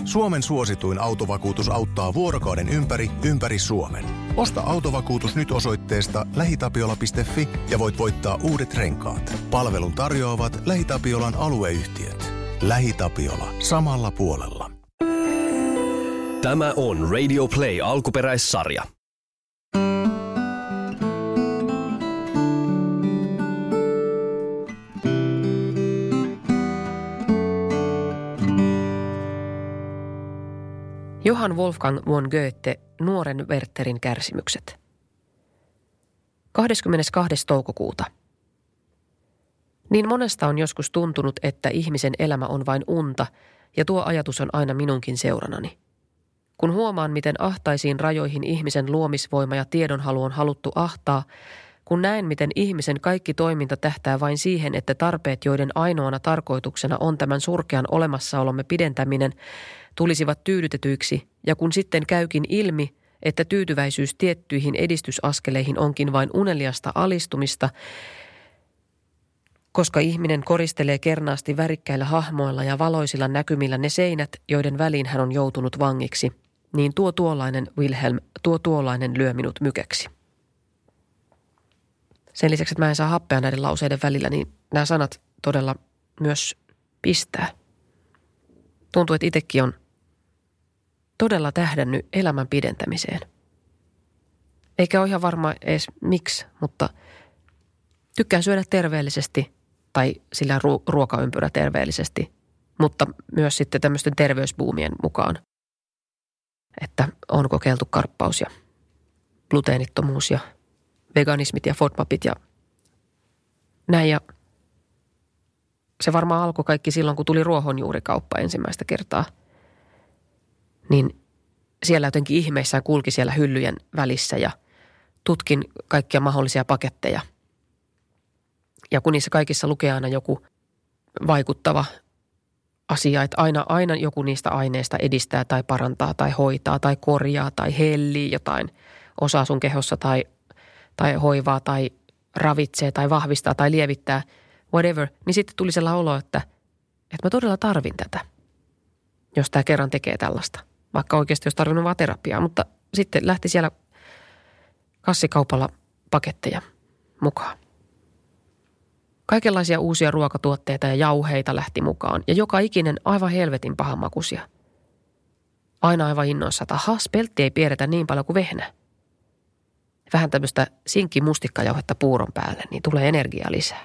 Suomen suosituin autovakuutus auttaa vuorokauden ympäri Suomen. Osta autovakuutus nyt osoitteesta lähitapiola.fi ja voit voittaa uudet renkaat. Palvelun tarjoavat LähiTapiolan alueyhtiöt. LähiTapiola. Samalla puolella. Tämä on Radio Play alkuperäissarja. Johann Wolfgang von Goethe, nuoren Wertherin kärsimykset. 22. toukokuuta. Niin monesta on joskus tuntunut, että ihmisen elämä on vain unta, ja tuo ajatus on aina minunkin seuranani. Kun huomaan, miten ahtaisiin rajoihin ihmisen luomisvoima ja tiedonhalu on haluttu ahtaa, kun näen, miten ihmisen kaikki toiminta tähtää vain siihen, että tarpeet, joiden ainoana tarkoituksena on tämän surkean olemassaolomme pidentäminen, tulisivat tyydytetyiksi, ja kun sitten käykin ilmi, että tyytyväisyys tiettyihin edistysaskeleihin onkin vain uneliasta alistumista, koska ihminen koristelee kernaasti värikkäillä hahmoilla ja valoisilla näkymillä ne seinät, joiden väliin hän on joutunut vangiksi, niin tuollainen Wilhelm, tuollainen lyö minut mykäksi. Sen lisäksi, että mä en saa happea näiden lauseiden välillä, niin nämä sanat todella myös pistää. Tuntuu, että itsekin on todella tähdännyt elämän pidentämiseen. Eikä ole ihan varma edes miksi, mutta tykkään syödä terveellisesti tai sillä ruokaympyrä terveellisesti, mutta myös sitten tämmöisten terveysbuumien mukaan. Että on kokeiltu karppaus ja gluteenittomuus ja veganismit ja FODMAPit ja näin. Ja se varmaan alkoi kaikki silloin, kun tuli ruohonjuurikauppa ensimmäistä kertaa. Niin siellä jotenkin ihmeissään kulki siellä hyllyjen välissä ja tutkin kaikkia mahdollisia paketteja. Ja kun niissä kaikissa lukee aina joku vaikuttava asia, että aina joku niistä aineista edistää tai parantaa tai hoitaa tai korjaa tai hellii jotain osaa sun kehossa tai hoivaa tai ravitsee tai vahvistaa tai lievittää, whatever, niin sitten tuli sellainen olo, että mä todella tarvin tätä, jos tämä kerran tekee tällaista. Vaikka oikeasti olisi tarvinnut vaan terapiaa, mutta sitten lähti siellä kassikaupalla paketteja mukaan. Kaikenlaisia uusia ruokatuotteita ja jauheita lähti mukaan ja joka ikinen aivan helvetin pahanmakuisia. Aina aivan innoissa, että speltti ei piirretä niin paljon kuin vehnä. Vähän tämmöistä sinkkimustikkajauhetta puuron päälle, niin tulee energiaa lisää.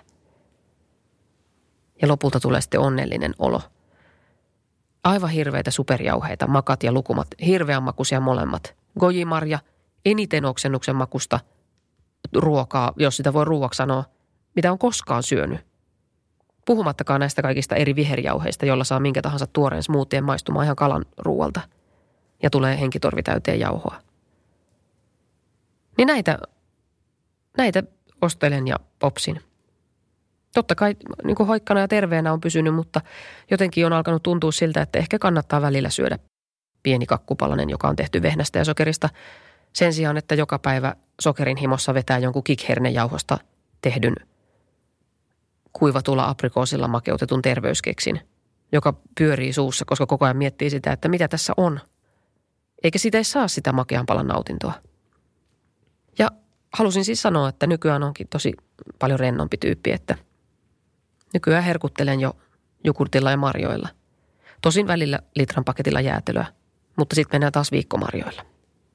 Ja lopulta tulee sitten onnellinen olo. Aivan hirveitä superjauheita, makat ja lukumat, hirveän makuisia molemmat. Gojimarja, eniten oksennuksen makusta ruokaa, jos sitä voi ruuaksi sanoa, mitä on koskaan syönyt. Puhumattakaan näistä kaikista eri viherjauheista, joilla saa minkä tahansa tuoreen smoothien maistumaan ihan kalan ruualta. Ja tulee henkitorvi täyteen jauhoa. Niin näitä ostelen ja popsin. Totta kai niin kuin hoikkana ja terveenä on pysynyt, mutta jotenkin on alkanut tuntua siltä, että ehkä kannattaa välillä syödä pieni kakkupalanen, joka on tehty vehnästä ja sokerista. Sen sijaan, että joka päivä sokerin himossa vetää jonkun kikhernejauhosta tehdyn kuivatulla aprikoosilla makeutetun terveyskeksin, joka pyörii suussa, koska koko ajan miettii sitä, että mitä tässä on. Eikä siitä ei saa sitä makean palan nautintoa. Ja halusin siis sanoa, että nykyään onkin tosi paljon rennompi tyyppi, että nykyään herkuttelen jo jogurtilla ja marjoilla. Tosin välillä litran paketilla jäätelöä, mutta sitten mennään taas viikkomarjoilla.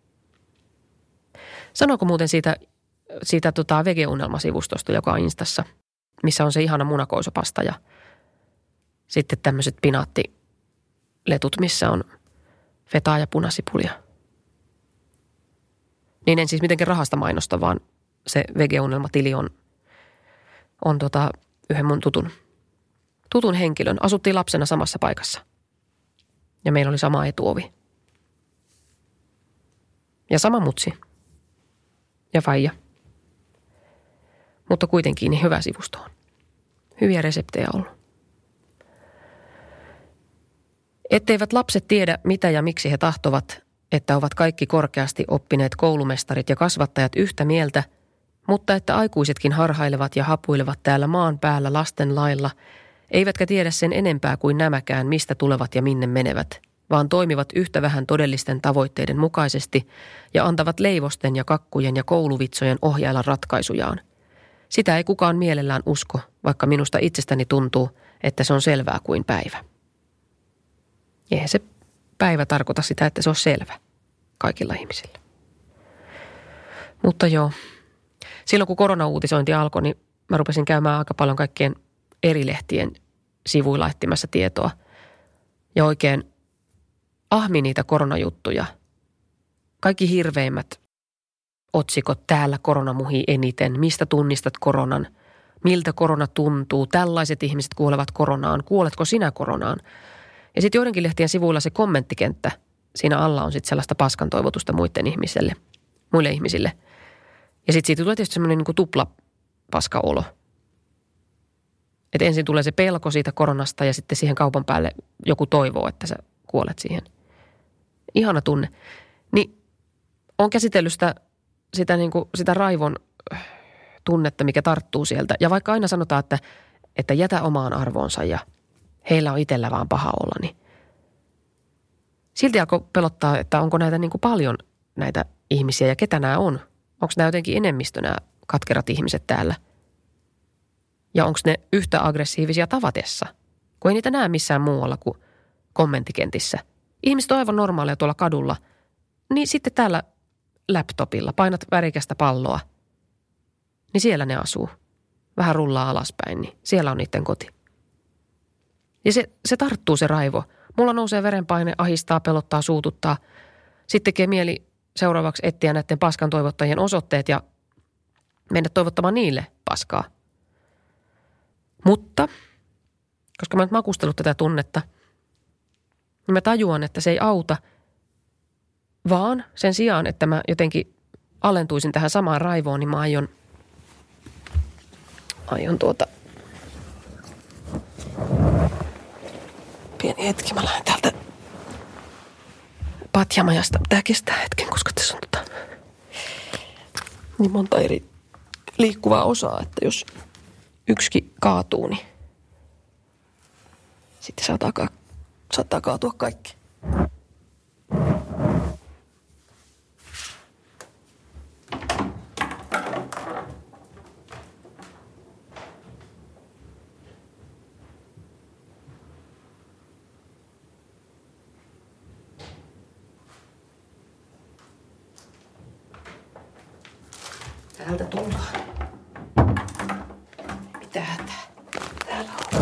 Sanoiko muuten siitä vegeunelmasivustosta, joka on Instassa, missä on se ihana munakoisopasta ja sitten tämmöiset pinaattiletut, missä on fetaa ja punasipulia. Niin en siis mitenkään rahasta mainosta, vaan se vegeunelmatili on yhden mun tutun henkilön. Asuttiin lapsena samassa paikassa. Ja meillä oli sama etuovi. Ja sama mutsi. Ja faija. Mutta kuitenkin niin hyvä sivusto on. Hyviä reseptejä ollut. Etteivät lapset tiedä, mitä ja miksi he tahtovat, että ovat kaikki korkeasti oppineet koulumestarit ja kasvattajat yhtä mieltä, mutta että aikuisetkin harhailevat ja hapuilevat täällä maan päällä lasten lailla, eivätkä tiedä sen enempää kuin nämäkään, mistä tulevat ja minne menevät, vaan toimivat yhtä vähän todellisten tavoitteiden mukaisesti ja antavat leivosten ja kakkujen ja kouluvitsojen ohjailla ratkaisujaan. Sitä ei kukaan mielellään usko, vaikka minusta itsestäni tuntuu, että se on selvää kuin päivä. Eihän se päivä tarkoita sitä, että se on selvä kaikilla ihmisillä. Mutta joo, silloin kun koronauutisointi alkoi, niin mä rupesin käymään aika paljon kaikkien eri lehtien sivuilla etsimässä tietoa. Ja oikein ahmi niitä koronajuttuja. Kaikki hirveimmät otsikot, täällä korona muhii eniten, mistä tunnistat koronan, miltä korona tuntuu, tällaiset ihmiset kuolevat koronaan, kuoletko sinä koronaan? Ja sitten joidenkin lehtien sivuilla se kommenttikenttä, siinä alla on sitten sellaista paskan toivotusta muille ihmisille. Ja sitten siitä tulee tietysti semmoinen niin kuin tupla paskaolo. Että ensin tulee se pelko siitä koronasta ja sitten siihen kaupan päälle joku toivoo, että sä kuolet siihen. Ihana tunne. Niin on käsitellyt sitä raivon tunnetta, mikä tarttuu sieltä. Ja vaikka aina sanotaan, että jätä omaan arvoonsa ja heillä on itsellä vaan paha olla, niin silti alkoi pelottaa, että onko näitä niin kuin paljon näitä ihmisiä ja ketä nämä on. Onko nämä jotenkin enemmistö nämä katkerat ihmiset täällä? Ja onko ne yhtä aggressiivisia tavatessa, kun ei niitä näe missään muualla kuin kommenttikentissä. Ihmiset on aivan normaaleja tuolla kadulla, niin sitten täällä laptopilla painat värikästä palloa, niin siellä ne asuu. Vähän rullaa alaspäin, niin siellä on niiden koti. Ja se tarttuu se raivo. Mulla nousee verenpaine, ahistaa, pelottaa, suututtaa. Sitten tekee mieli seuraavaksi etsiä näiden paskan toivottajien osoitteet ja mennä toivottamaan niille paskaa. Mutta, koska mä oon makustellut tätä tunnetta, niin mä tajuan, että se ei auta, vaan sen sijaan, että mä jotenkin alentuisin tähän samaan raivoon, niin mä aion pieni hetki, mä lähden täältä patjamajasta. Tää kestää hetken, koska tässä on niin monta eri liikkuvaa osaa, että jos yksikin kaatuu, niin sitten saattaa kaatua kaikki. Täältä tullaan. Mitä hätää? Täällä on.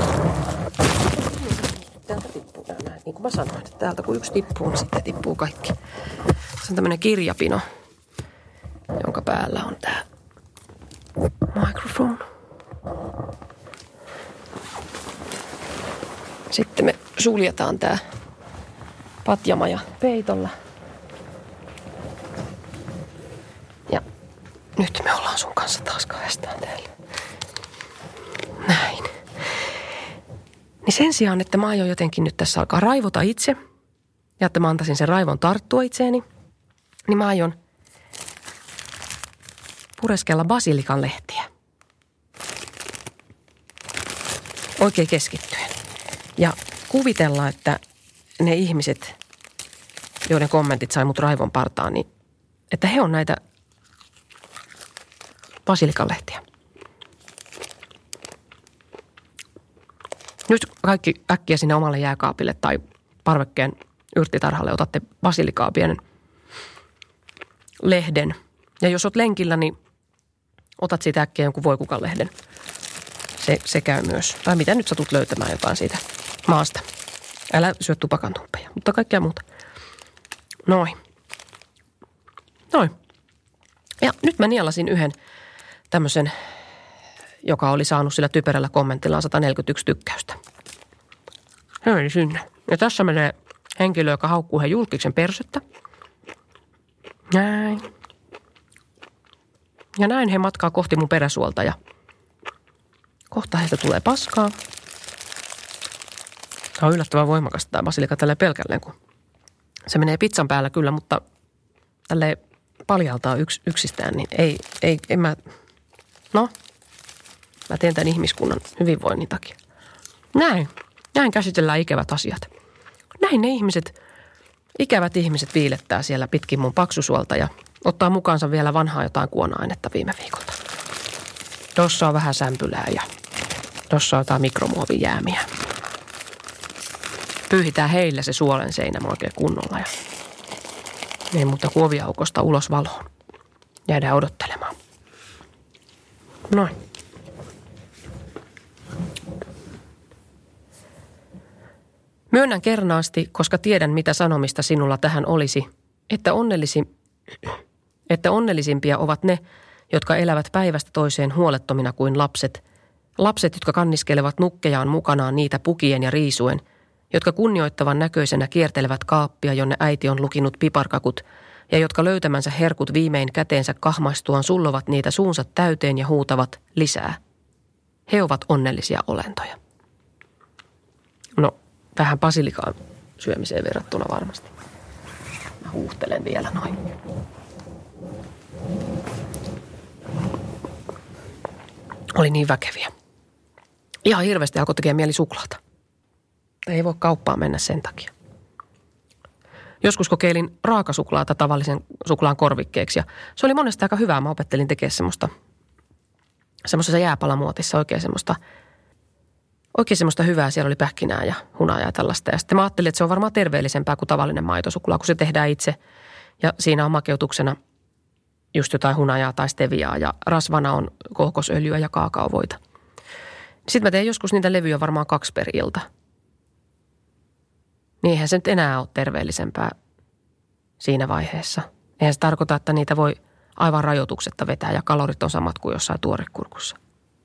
Täältä tippuu nämä. Niin kuin mä sanoin, että täältä kun yksi tippuu, niin sitten tippuu kaikki. Se on tämmönen kirjapino, jonka päällä on tää microphone. Sitten me suljetaan tää patjamaja peitolla. Ja nyt me ollaan sun kanssa taas kahdestaan täällä. Näin. Niin sen sijaan, että mä aion jotenkin nyt tässä alkaa raivota itse ja että mä antaisin sen raivon tarttua itseeni, niin mä aion pureskella basilikan lehtiä. Oikein keskittyen. Ja kuvitella, että ne ihmiset, joiden kommentit sai mut raivon partaan, niin että he on näitä basilikan lehtiä. Nyt kaikki äkkiä sinne omalle jääkaapille tai parvekkeen yrttitarhalle otatte basilikaa pienen lehden. Ja jos oot lenkillä, niin otat siitä äkkiä jonkun voikukanlehden. Se käy myös. Tai mitä nyt satut löytämään jotain siitä maasta. Älä syö tupakantumppeja, mutta kaikkea muuta. Noin. Ja nyt mä nielasin yhden tämmöisen, joka oli saanut sillä typerällä kommentillaan 141 tykkäystä. Se meni sinne. Ja tässä menee henkilö, joka haukkuu he julkiksen persöttä. Näin. Ja näin he matkaa kohti mun peräsuolta ja kohta heiltä tulee paskaa. Tämä on yllättävän voimakasta tämä basilika tälleen pelkälleen, kun se menee pizzan päällä kyllä, mutta tälleen paljaltaa yksistään, niin ei mä, mä teen tämän ihmiskunnan hyvinvoinnin takia. Näin käsitellään ikävät asiat. Näin ne ihmiset Ikävät ihmiset viilettää siellä pitkin mun paksusuolta ja ottaa mukaansa vielä vanhaa jotain kuona-ainetta viime viikolta. Tuossa on vähän sämpylää ja tuossa on jotain mikromuovijäämiä. Pyyhitään heillä se suolen seinä oikein kunnolla ja ei muuta kuin oviaukosta ulos valoon. Jäädään odottelemaan. Noin. Myönnän kernaasti, koska tiedän mitä sanomista sinulla tähän olisi, että onnellisimpia ovat ne, jotka elävät päivästä toiseen huolettomina kuin lapset. Lapset, jotka kanniskelevat nukkejaan mukanaan niitä pukien ja riisuen, jotka kunnioittavan näköisenä kiertelevät kaappia, jonne äiti on lukinut piparkakut, ja jotka löytämänsä herkut viimein käteensä kahmaistuaan sullovat niitä suunsa täyteen ja huutavat lisää. He ovat onnellisia olentoja. No, vähän basilikaan syömiseen verrattuna varmasti. Mä huuhtelen vielä noin. Oli niin väkeviä. Ihan hirveästi alkoi tekemään mieli suklaata. Ei voi kauppaan mennä sen takia. Joskus kokeilin raakasuklaata tavallisen suklaan korvikkeeksi ja se oli monesti aika hyvää. Mä opettelin tekemään semmoisessa jääpalamuotissa oikein semmoista hyvää. Siellä oli pähkinää ja hunajaa ja tällaista. Ja sitten mä ajattelin, että se on varmaan terveellisempää kuin tavallinen maitosuklaa, kun se tehdään itse. Ja siinä on makeutuksena just jotain hunajaa tai steviaa ja rasvana on kookosöljyä ja kaakaovoita. Sitten mä tein joskus niitä levyjä varmaan 2 per ilta. Niin eihän se nyt enää ole terveellisempää siinä vaiheessa. Eihän se tarkoita, että niitä voi aivan rajoituksetta vetää ja kalorit on samat kuin jossain tuorekurkussa.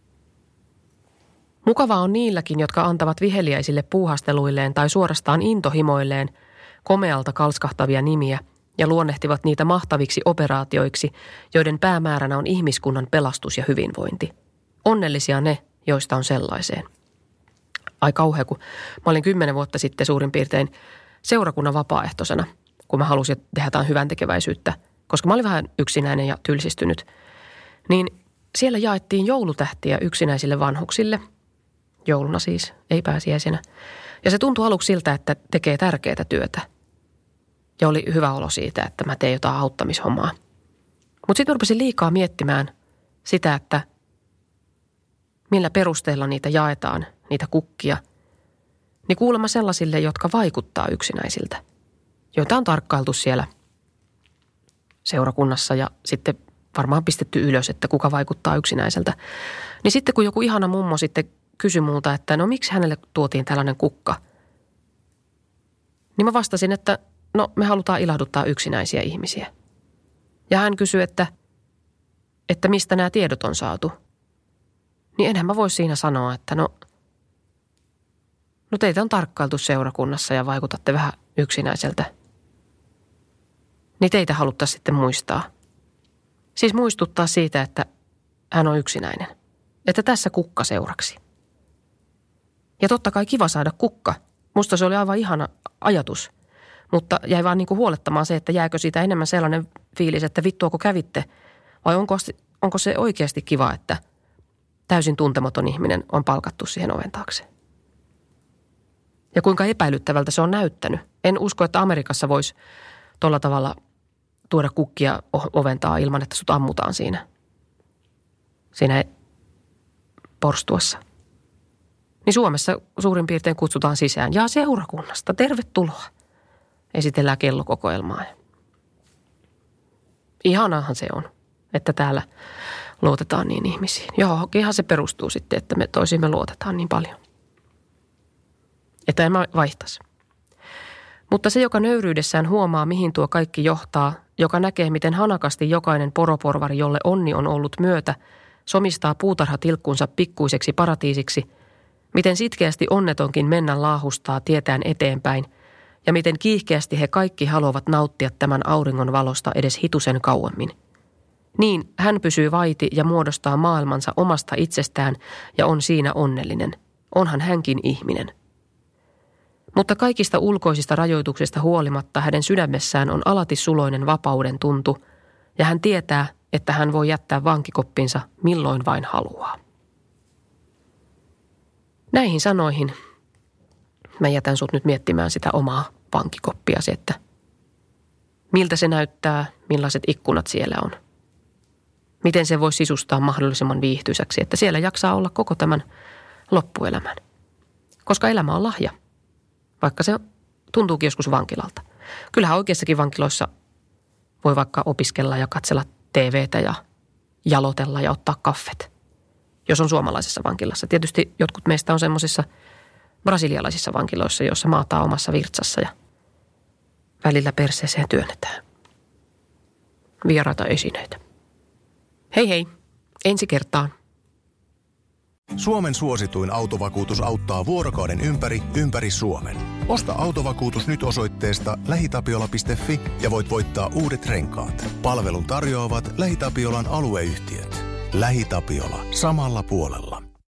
Mukavaa on niilläkin, jotka antavat viheliäisille puuhasteluilleen tai suorastaan intohimoilleen komealta kalskahtavia nimiä ja luonnehtivat niitä mahtaviksi operaatioiksi, joiden päämääränä on ihmiskunnan pelastus ja hyvinvointi. Onnellisia ne, joista on sellaiseen. Ai kauhea, kun mä olin 10 vuotta sitten suurin piirtein seurakunnan vapaaehtoisena, kun mä halusin tehdä jotain hyväntekeväisyyttä, koska mä olin vähän yksinäinen ja tylsistynyt. Niin siellä jaettiin joulutähtiä yksinäisille vanhuksille, jouluna siis, ei pääsiäisenä. Ja se tuntui aluksi siltä, että tekee tärkeää työtä. Ja oli hyvä olo siitä, että mä teen jotain auttamishommaa. Mutta sitten rupesin liikaa miettimään sitä, että millä perusteella niitä jaetaan, niitä kukkia, niin kuulemma sellaisille, jotka vaikuttaa yksinäisiltä, joita on tarkkailtu siellä seurakunnassa ja sitten varmaan pistetty ylös, että kuka vaikuttaa yksinäiseltä. Niin sitten kun joku ihana mummo sitten kysyi multa, että no miksi hänelle tuotiin tällainen kukka, niin mä vastasin, että no me halutaan ilahduttaa yksinäisiä ihmisiä. Ja hän kysyi, että mistä nämä tiedot on saatu. Niin enhän mä voi siinä sanoa, että no teitä on tarkkailtu seurakunnassa ja vaikutatte vähän yksinäiseltä. Niin teitä haluttaisiin sitten muistaa. Siis muistuttaa siitä, että hän on yksinäinen. Että tässä kukka seuraksi. Ja totta kai kiva saada kukka. Musta se oli aivan ihana ajatus. Mutta jäi vaan niinku huolettamaan se, että jääkö siitä enemmän sellainen fiilis, että vittuako kävitte. Vai onko se oikeasti kiva, että täysin tuntematon ihminen on palkattu siihen oven taakse. Ja kuinka epäilyttävältä se on näyttänyt. En usko, että Amerikassa voisi tuolla tavalla tuoda kukkia oventaa ilman, että sut ammutaan siinä porstuassa. Niin Suomessa suurin piirtein kutsutaan sisään. Ja seurakunnasta, tervetuloa. Esitellään kellokokoelmaa. Ihanahan se on, että täällä luotetaan niin ihmisiin. Joo, ihan se perustuu sitten, että me toisiimme luotetaan niin paljon. Että en mä vaihtaisi. Mutta se, joka nöyryydessään huomaa, mihin tuo kaikki johtaa, joka näkee, miten hanakasti jokainen poroporvari, jolle onni on ollut myötä, somistaa puutarhatilkkunsa pikkuiseksi paratiisiksi, miten sitkeästi onnetonkin mennä laahustaa tietään eteenpäin, ja miten kiihkeästi he kaikki haluavat nauttia tämän auringon valosta edes hitusen kauemmin. Niin hän pysyy vaiti ja muodostaa maailmansa omasta itsestään ja on siinä onnellinen. Onhan hänkin ihminen. Mutta kaikista ulkoisista rajoituksista huolimatta hänen sydämessään on alati suloinen vapauden tuntu, ja hän tietää, että hän voi jättää vankikoppinsa milloin vain haluaa. Näihin sanoihin mä jätän sut nyt miettimään sitä omaa vankikoppiasi, että Miltä se näyttää, millaiset ikkunat siellä on. Miten se voi sisustaa mahdollisimman viihtyisäksi, että siellä jaksaa olla koko tämän loppuelämän. Koska elämä on lahja, vaikka se tuntuukin joskus vankilalta. Kyllähän oikeissakin vankiloissa voi vaikka opiskella ja katsella TVtä ja jalotella ja ottaa kaffet, jos on suomalaisessa vankilassa. Tietysti jotkut meistä on semmoisissa brasilialaisissa vankiloissa, joissa maataan omassa virtsassa ja välillä perseeseen työnnetään vieraita esineitä. Hei hei, ensi kertaan. Suomen suosituin autovakuutus auttaa vuorokauden ympäri Suomen. Osta autovakuutus nyt osoitteesta lähitapiola.fi ja voit voittaa uudet renkaat. Palvelun tarjoavat LähiTapiolan alueyhtiöt. LähiTapiola. Samalla puolella.